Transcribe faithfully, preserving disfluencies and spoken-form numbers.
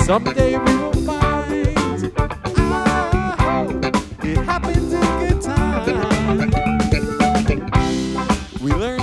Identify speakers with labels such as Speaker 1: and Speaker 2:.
Speaker 1: Someday we will find. I hope it happens in good time. We learn